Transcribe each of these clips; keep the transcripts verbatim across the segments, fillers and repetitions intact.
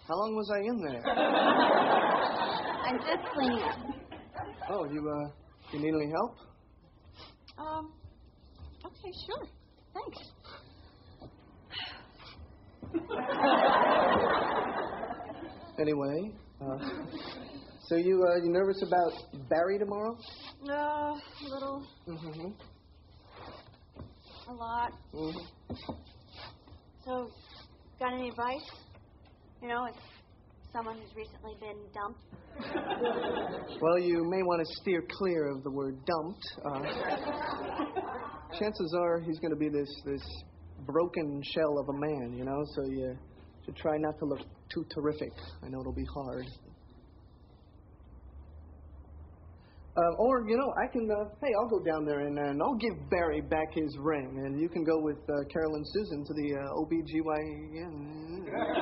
How long was I in there? I'm just cleaning up. Oh, you, uh, you need any help? Um, okay, sure. Thanks. Anyway, uh, so you, uh, you nervous about Barry tomorrow? Uh, a little. Mm-hmm. A lot. Mm-hmm. So, got any advice? You know, if someone who's recently been dumped. Well, you may want to steer clear of the word dumped. Uh, chances are he's going to be this this broken shell of a man, you know, so you should try not to look too terrific. I know it'll be hard. Uh, or, you know, I can, uh, hey, I'll go down there and, and I'll give Barry back his ring, and you can go with uh, Carol and Susan to the uh, O B G Y N.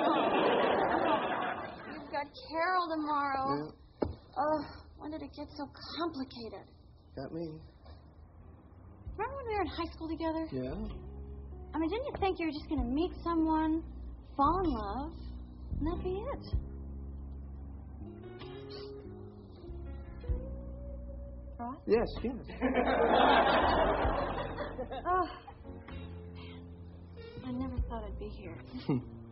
You've got Carol tomorrow. Yeah. Oh, when did it get so complicated? Got me. Remember when we were in high school together? Yeah. I mean, didn't you think you were just going to meet someone, fall in love, and that'd be it? Right? Yes, yes. Oh, man. I never thought I'd be here.